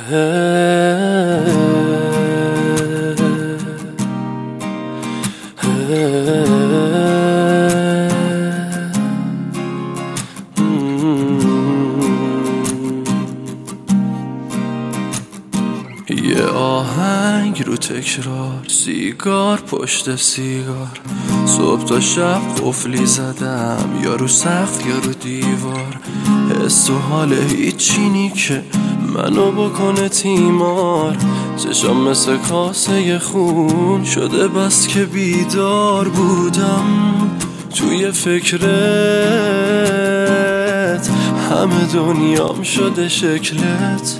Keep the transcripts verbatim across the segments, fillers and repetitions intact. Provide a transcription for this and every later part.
یه آهنگ رو تکرار، سیگار پشت سیگار، صبح تا شب قفلی زدم، یا رو سقف یا رو دیوار. حس و حال هیچینی که منو بکنه تیمار. چشام مثل کاسه خون شده بس که بیدار بودم. توی فکرت همه دنیام شده شکلت.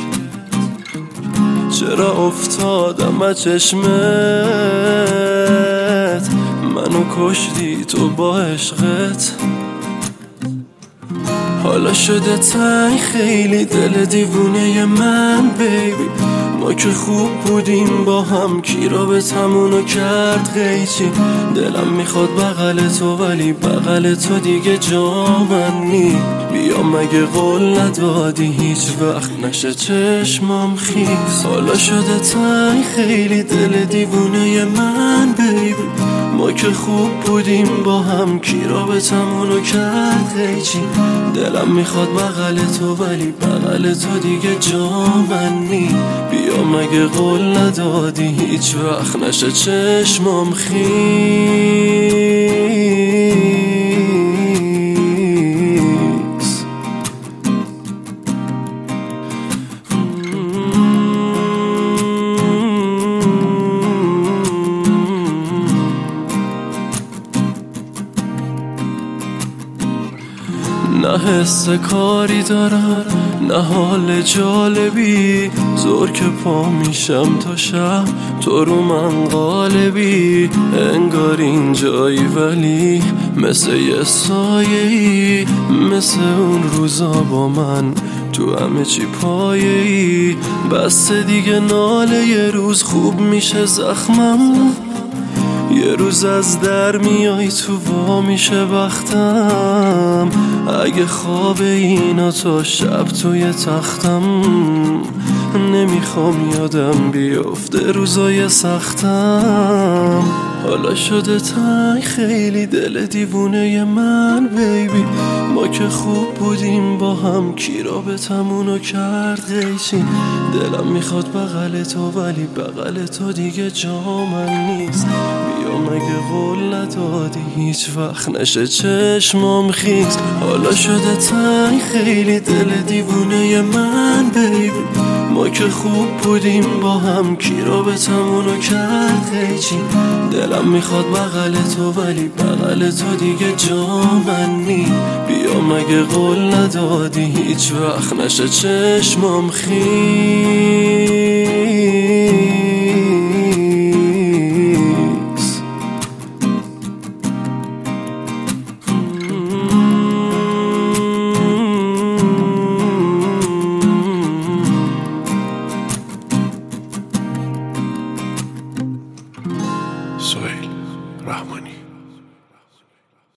چرا افتادم از چشمت؟ منو کشتی تو با عشقت. حالا شده تنگ خیلی دل دیوونه من بیبی. ما که خوب بودیم با هم، کی را به تمونو کرد قیچی. دلم میخواد بغل تو ولی بغل تو دیگه جا من نی. بیا مگه قول ندادی هیچ وقت نشه چشمام خیس. حالا شده تنگ خیلی دل دیوونه من بیبی. ما که خوب بودیم با هم، کی را به تمونو کرد قیچی. دلم میخواد بغل تو ولی بغل تو دیگه جا من نی. بیا مگه قول ندادی هیچ وقت نشه چشمام خیس. نه حس کاری دارم نه حال جالبی. زور که پا میشم تا شب تو رو من غالبی. انگار این جایی ولی مثل یه سایه‌ای. مثل اون روزا با من تو همه چی پایه‌ای. بس دیگه ناله یه روز خوب میشه زخمم. یه روز از در میای تو وا میشه بختم. اگه خواب اینا تا شب توی تختم. نمیخوام یادم بیفته روزای سختم. حالا شده تنگ خیلی دل دیوونه من بیبی. ما که خوب بودیم با هم، کی را به تمونو کرد قیچی. دلم میخواد بغل تو ولی بغل تو دیگه جا من نیست. بیا مگه قول ندادی هیچ وقت نشه چشمام خیس. حالا شده تنگ خیلی دل دیوونه من بیبی. ما که خوب بودیم با هم، کی را به تمونو کرد قیچی. دلم میخواد بغل تو ولی بغل تو دیگه جا من نی. بیا مگه قول ندادی هیچ وقت نشه چشمام خیس.